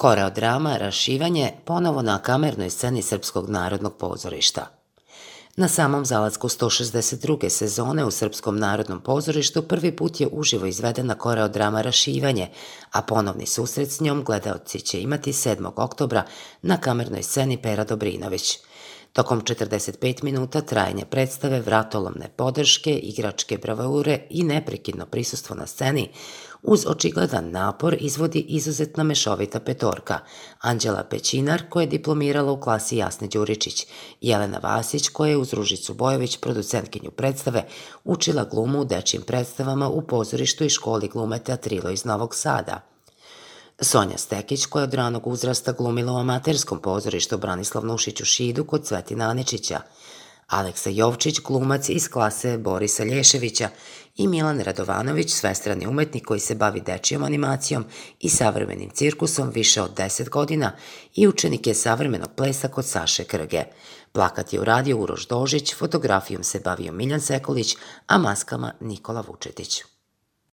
Koreodrama Rašivanje ponovo na kamernoj sceni Srpskog narodnog pozorišta. Na samom zalasku 162. sezone u Srpskom narodnom pozorištu prvi put je uživo izvedena koreodrama Rašivanje, a ponovni susret s njom gledaoci će imati 7. oktobra na kamernoj sceni Pera Dobrinović. Tokom 45 minuta trajanje predstave, vratolomne podrške, igračke bravure i neprekidno prisustvo na sceni, uz očigledan napor izvodi izuzetna mešovita petorka: Anđela Pećinar, koja je diplomirala u klasi Jasne Đuričić, Jelena Vasić, koja je uz Ružicu Bojović, producentkinju predstave, učila glumu u dečijim predstavama u pozorištu i školi glume Teatrilo iz Novog Sada, Sonja Stekić, koja je od ranog uzrasta glumila u amaterskom pozorištu Branislav Nušić u Šidu kod Cvetina Aničića, Aleksa Jovčić, glumac iz klase Borisa Lješevića, i Milan Radovanović, svestrani umetnik koji se bavi dečijom animacijom i savremenim cirkusom više od 10 godina i učenik je savremenog plesa kod Saše Krge. Plakat je uradio Uroš Dožić, fotografijom se bavio Miljan Sekulić, a maskama Nikola Vučetić.